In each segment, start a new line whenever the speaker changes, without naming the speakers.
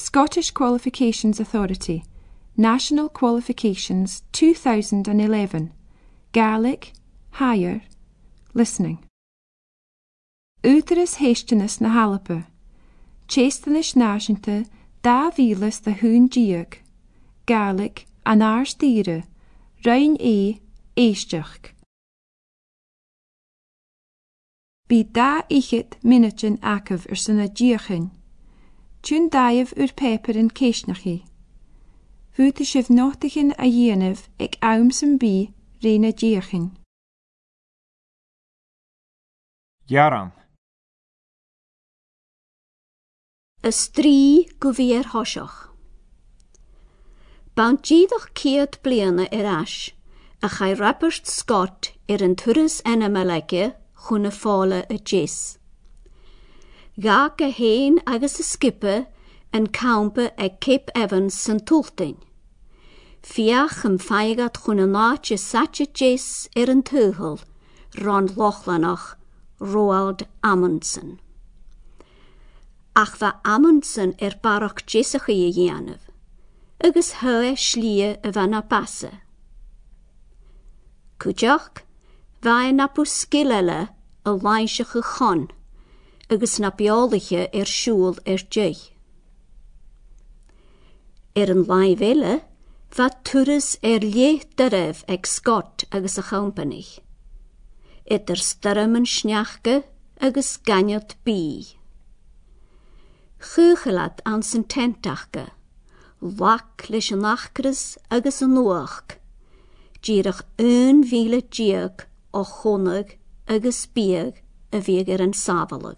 Scottish Qualifications Authority, National Qualifications 2011, Gaelic, Higher, Listening. Útaras héisteannas na Halapa, Chéisteannas náisiúnta 2010, Gaelic, an Ars Díre, Rain éisteach. Bí 10 minitin acah sanna díochan, tún daibh pépar in céisnachaí. Bhúta sibh nóchtachan a dhéanamh ag am san bí réna díochan.
Jaran.
Is 3 go bhí thoiseach. Bant díadach 100 bliana as, a chai Rapert Scott an turas enamalaige chuna fála a jés. Ga a héin agus a skippe an campa ag Cape Evans san Tultain. Fiach am feigad chuna náte satje jés an tuchel, Ron Lochlanach, Roald Amundsen. Ach va Amundsen barach jésach i dhéanamh, agus hua slia a bhana basse. Cúteach, va napu skillele a laiseach chon, agus na beolaige siúl dé. An laivele, va turas léchtaref ag Scott agus a company. Starman sneachge agus ganyot bí. Chuchalad an san tentachge, lach leis an achgras agus an nuach, dírach 1,000 diag ó chonag agus bíag a bhíag an sávalag.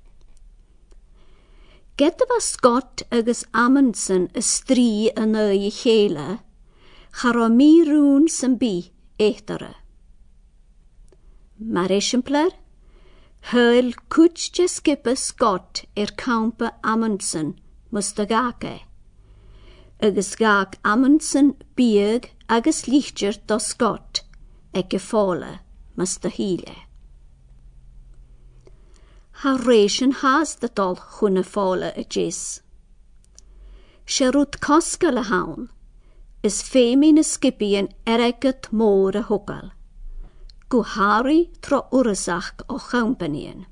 Gedda Scott agus Amundsen is 3 an i chéile, chará mírún san bí échtare. Mar esimplar, huil cútje skippe Scott campa Amundsen mustagake, agus gag Amundsen bíag agus líchtir do Scott ag gefále mustahíle. Ha réisian has de dal chuna fála a jés. Se rút cosca le haun, is fémi na skipian eregat mór a hogal. Go hári tro urasach ó champanían.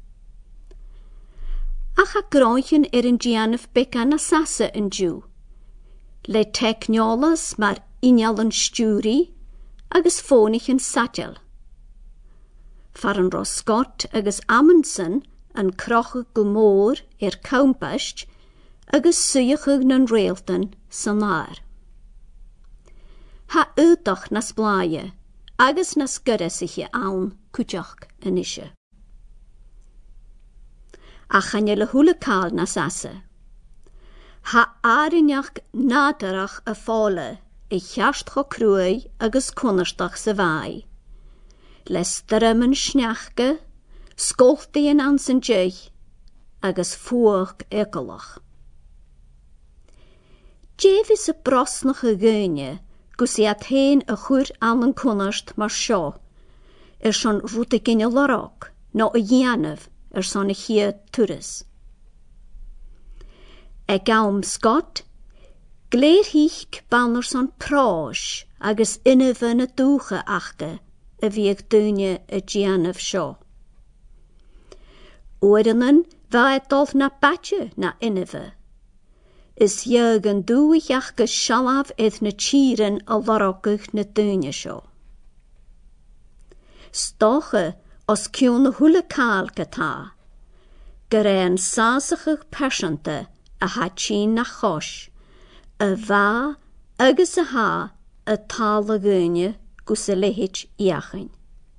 Ach a gráithin an gianaf beca na sasa an djú, le technolas mar injalan stúri agus fónich an satel. Far an Ros Scott agus Amundsen an crocha go mór campast agus suiachug nan réaltan san ár. Ha údach nas bláie agus nas gyrrasiche awn cúteach an isise. A channe le húlacáil nas asa. Ha árineach nádarach a fála I cheast cho crúi agus conarstach sa bhai. Les dyrman sneachge, scoltaíon an san deich, agus fuach ecolach. Jeff is a brosnach a gönne, gus I héin a chuir an an conarst mar seo, son rútaginne larach, nó a dhéanamh son a chia turas. Gaum Scott, gléirhích banner son prás agus inmhe na dúcha achge, a bhíag dúine a dhéanamh seo. Oireann bheit dul na batje na inmhe. Is dheag an dúicheach go sealamh na tíran a larachach na dúine seo. Stocha os ciún na húlacáil gotá, go raibh an sásachach persanta a hatsin na chos, a bha agus a ha a tal a gúine gus a lehit iachin.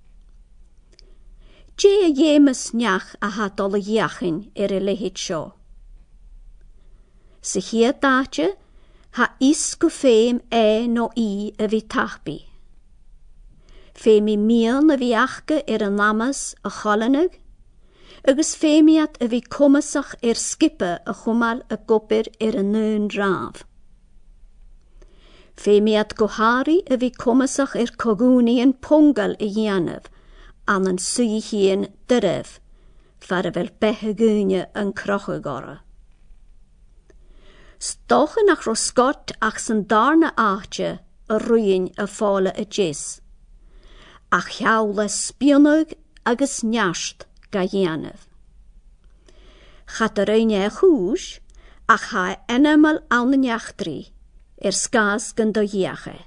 Dé a dhémas neach a ha dol a iachin a lehit seo. Sa hia dáte, ha is go féim nó I a bhí tachbi. Féimi miel na bhí achge an namas a cholanag, agus féimiad a bhí cumasach skippe a chumal a gopir an nún ráf. Féimiad gohari a bhí cumasach cogúnian pongal I dhéanamh an suíhíon dyref, far a bhfuil bethe gúine an crocha gara. Stocha nach ro Scott ach san darna áte a ruin a fála a jis. Ach heawla spionnog agus neast ga dhéanamh. Chat a réine a chúis ach ha enamal an na neachtrií scás gan do dhéache.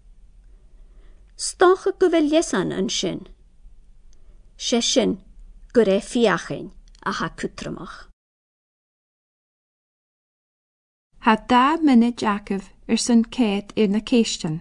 Stocha go bhfuil lesan an sin. Sé sin go ré fiachin a ha cutramach.
Ha 10 minute Jacob san céad na céistin.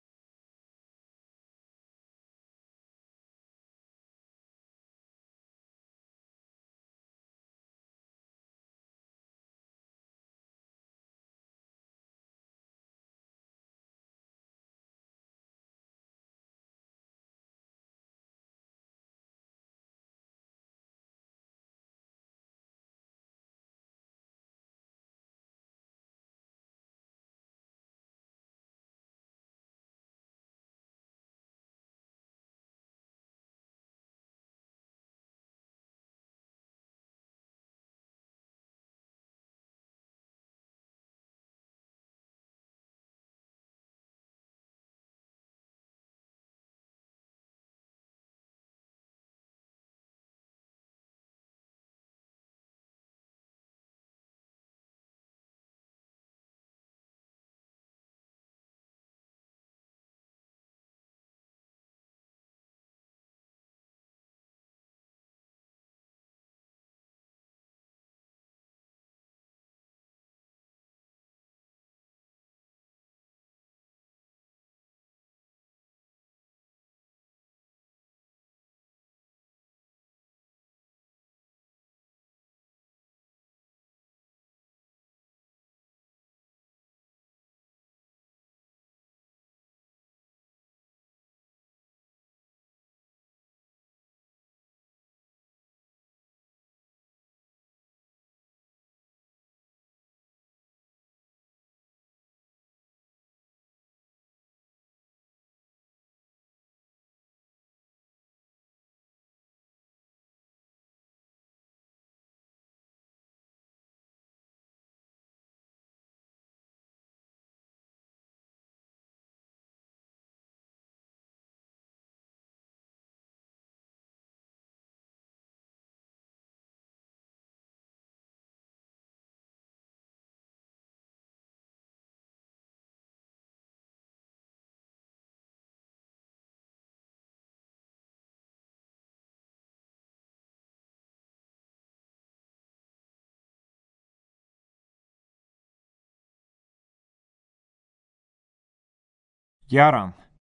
Jaran.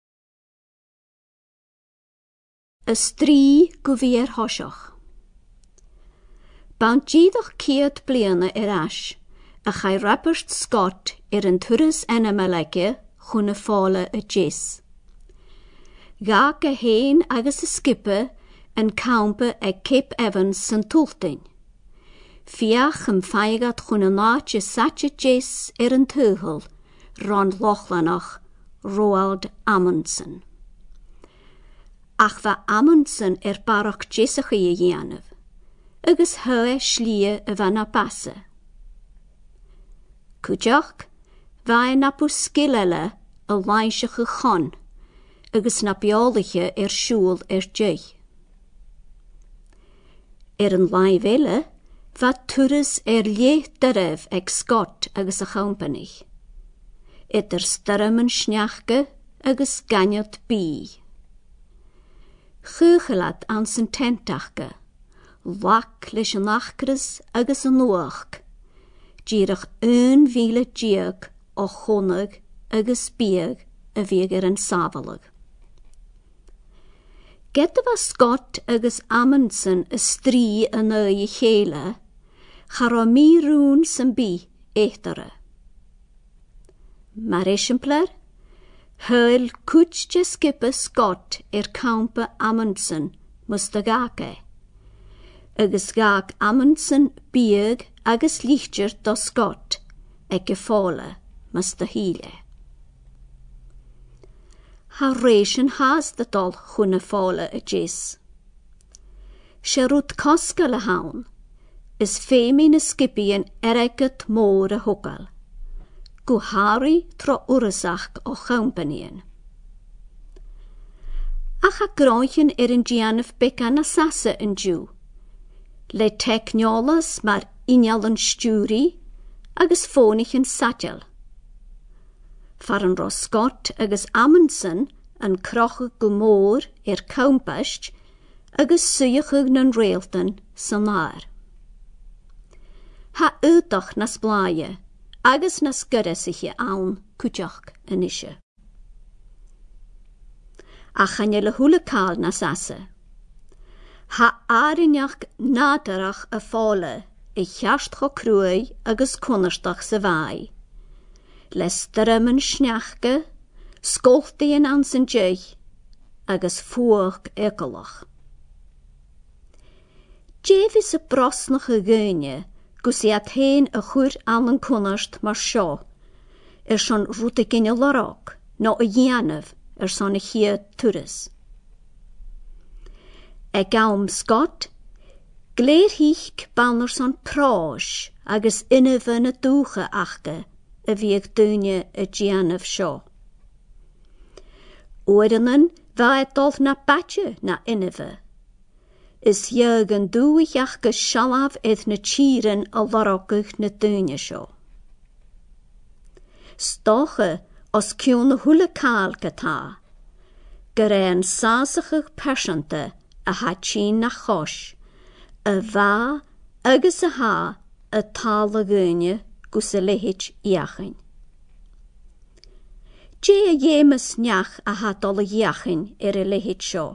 Is 3 go bhí thoiseach. Bant díadach ciad bliana as, a chai Rappert Scott an turas enamalaige chuna fála a jis. Ga a héin agus a skippe an campa ag Cape Evans san Tultain. Fiach an feigad chuna náte satche jis an tuchel, Ron Lochlanach, Roald Amundsen. Ach va Amundsen barach jesach i dhéanamh, agus hua slia a bhana passe. Cúteach, va napu skillele a laiseach a chon, agus na beolaige siúl dé. An laivele, va turas lé daref ag Scott agus a company. Starman sneachge agus ganyot bí. Chuchalad an san tentachge, lach leis an achgras agus an nuach, dírach 1,000 diag ó chonag agus bíag a bhíag an sávalag. Gedda Scott agus Amundsen is 3 an i chéile, chara mírún san bí échtare. Mar esimpler, huil cútje skippe Scott campa Amundsen musta gake. Agus gag Amundsen bíag agus líchtir do Scott ag gefále musta híle. Ha réisian has de dal chuna fále a jis. Se rút cosca le haun, is fémi na skipi an eregat mór a hokal. gwhari tro wrysach o champanian. Ach a groechen yn gianaf beca na sasa yn diw. Le technolas mar inal yn stúri agus fónich yn sadel. Faran ro Scott agus Amundsen yn crocha gymór campast agus suiachug na'n reiltan san laar. Ha uitach nas blaie agus nas gyrrasiche awn cwtioch yn isio. A chan le hwle cael nas asa. Ha arinach nadarach y ffole chast cho crwy agus cwnnastach sa fai. Les drym yn sniachge, sgolti yn ans yn dweich, agus fwch ecolach. Jefis y brosnach y gynne, gwsiad hen y chwyr an yn cwnnast mar sio, son rwtig yn y lorog, no y ianaf son y chia twrys. E gaum Scott, gleir hich balner son prós agus inifyn y dwcha achge y fiag dwnia y gianaf sio. Oedanen va dolf na batje na inify. Is jeug yn dwych achge sialaf edd na chiren a lorogach na dwnia sio. Stoche os ciwn hwle cael gata, gyre'n sasachach persante a hatchin na chos, y fa agus y ha y tal y gynne gwys y lehich iachyn. Je y iemas niach a hadol y iachyn y lehich sio.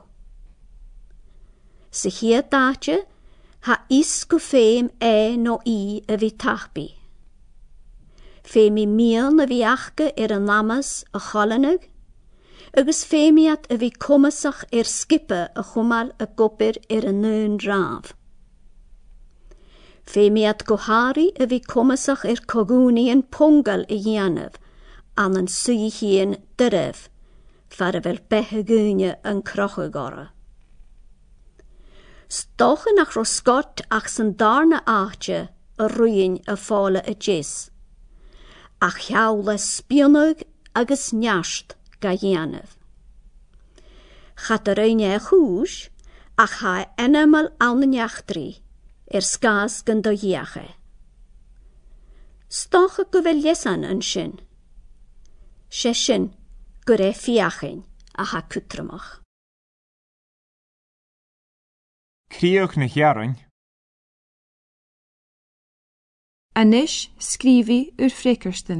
Sy hir dache ha isgu fem no I y fi tachbi. Fem I miel na fi achge y namas y cholanig, agus fémiad a bhí cumasach skippe a chumal a gopir nún raf. Fémiad gohari a bhí cumasach cogúni an pongal I dhéanamh an an suíhíon dyref, far a bhfuil bethe gúne an crocha gara. Stocha nach ro Scott ach san darna áte a ruin a fála a jis, ach cheawla spionug agus neast ga dhéanamh. Chat a rhaine a chúis, ach ha enamal an na neachtri, scas gan do dhéache. Stocha go bhfuil lesan an sin. Se sin go ré fiachin a ha cwtramach.
Críoch na chearainn.
Anis skrifi ur frekersten.